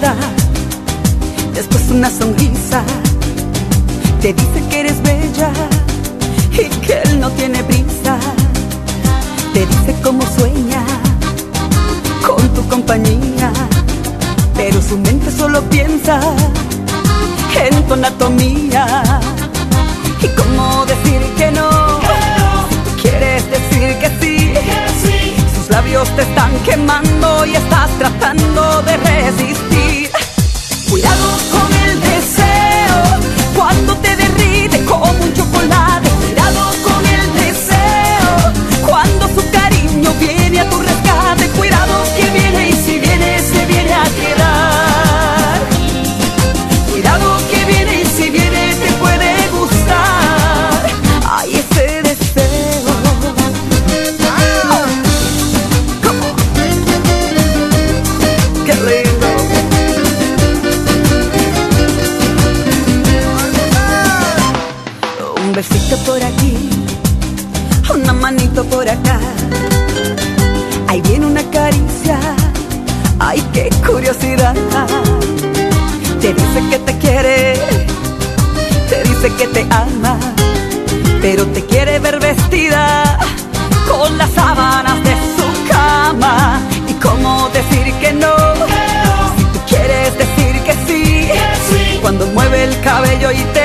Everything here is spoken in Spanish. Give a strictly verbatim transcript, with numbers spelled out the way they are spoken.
mirada, después una sonrisa, te dice que eres bella y que él no tiene prisa. Te dice cómo sueña con tu compañía, pero su mente solo piensa en tu anatomía. Y cómo decir que no, si tú quieres decir que sí, sus labios te están quemando y estás tratando de resistir. Cuidado con el deseo cuando te derrite como un chocolate. Cuidado con el deseo cuando su cariño viene a tu rescate. Cuidado que viene y si viene se viene a quedar. Cuidado que viene y si viene te puede gustar. Ay, ese deseo. ¡Ah! Come on. ¡Qué lindo! Un besito por aquí, una manito por acá. Ahí viene una caricia, ay, qué curiosidad. Te dice que te quiere, te dice que te ama, pero te quiere ver vestida con las sábanas de su cama. Y cómo decir que no, si tú quieres decir que sí, cuando mueve el cabello y te